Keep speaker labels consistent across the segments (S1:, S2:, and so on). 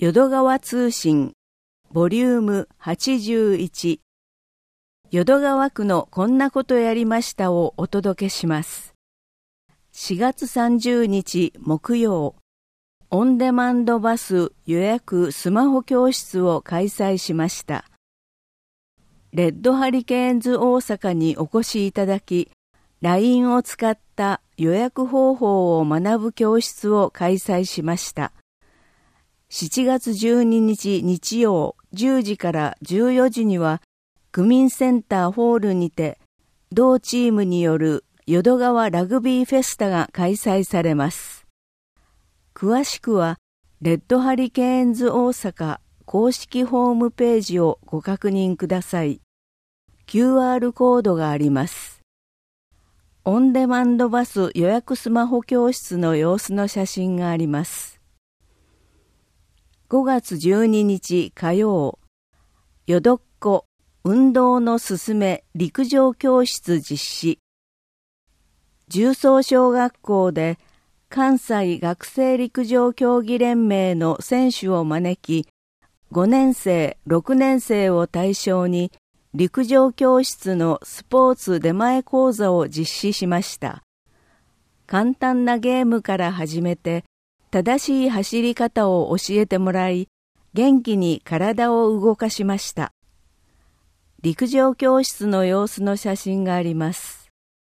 S1: 淀川通信ボリューム81、淀川区のこんなことやりましたをお届けします。4月30日木曜、オンデマンドバス予約スマホ教室を開催しました。レッドハリケーンズ大阪にお越しいただき、LINE を使った予約方法を学ぶ教室を開催しました。7月12日日曜10時から14時には、区民センターホールにて、同チームによる淀川ラグビーフェスタが開催されます。詳しくは、レッドハリケーンズ大阪公式ホームページをご確認ください。QR コードがあります。オンデマンドバス予約スマホ教室の様子の写真があります。5月12日火曜、よどっこ運動のすすめ陸上教室実施。重曹小学校で関西学生陸上競技連盟の選手を招き、5年生、6年生を対象に陸上教室のスポーツ出前講座を実施しました。簡単なゲームから始めて、正しい走り方を教えてもらい、元気に体を動かしました。陸上教室の様子の写真があります。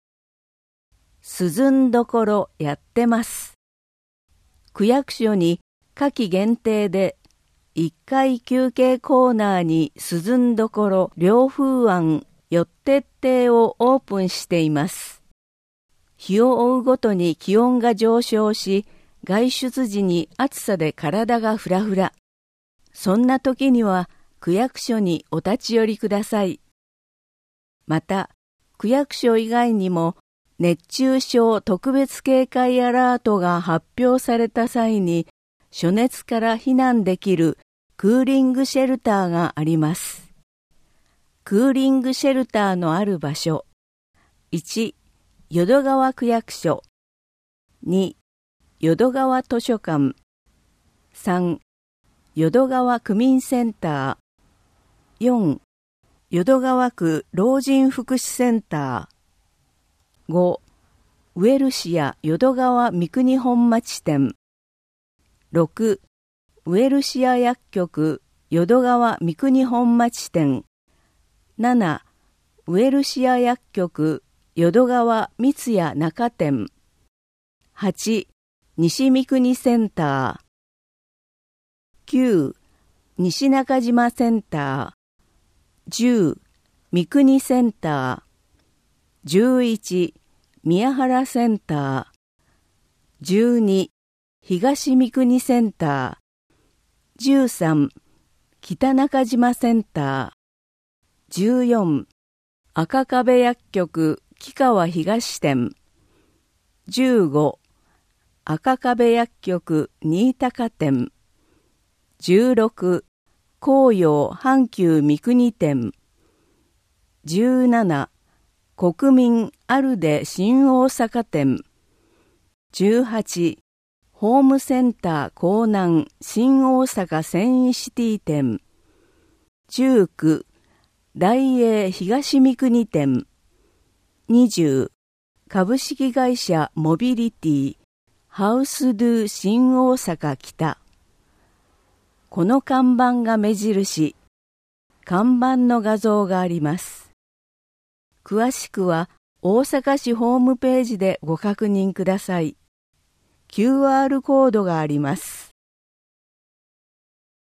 S1: 涼んどころやってます。区役所に夏季限定で1階休憩コーナーに涼んどころ涼風庵よってってをオープンしています。日を追うごとに気温が上昇し、外出時に暑さで体がフラフラ。そんな時には区役所にお立ち寄りください。また、区役所以外にも熱中症特別警戒アラートが発表された際に暑熱から避難できるクーリングシェルターがあります。クーリングシェルターのある場所。1、淀川区役所。2、淀川図書館。3、淀川区民センター。4、淀川区老人福祉センター。5、ウエルシア淀川三国本町店。6、ウエルシア薬局淀川三国本町店。7、ウエルシア薬局淀川三谷中店。8、西三国センター。9、西中島センター。10、三国センター。11、宮原センター。12、東三国センター。13、北中島センター。14、赤壁薬局木川東店。15、赤壁薬局新高店。16、紅葉阪急三国店。17、国民アルデ新大阪店。18、ホームセンター江南新大阪繊維シティ店。19、大英東三国店。20、株式会社モビリティハウスドゥ新大阪北。この看板が目印。看板の画像があります。詳しくは大阪市ホームページでご確認ください。QR コードがあります。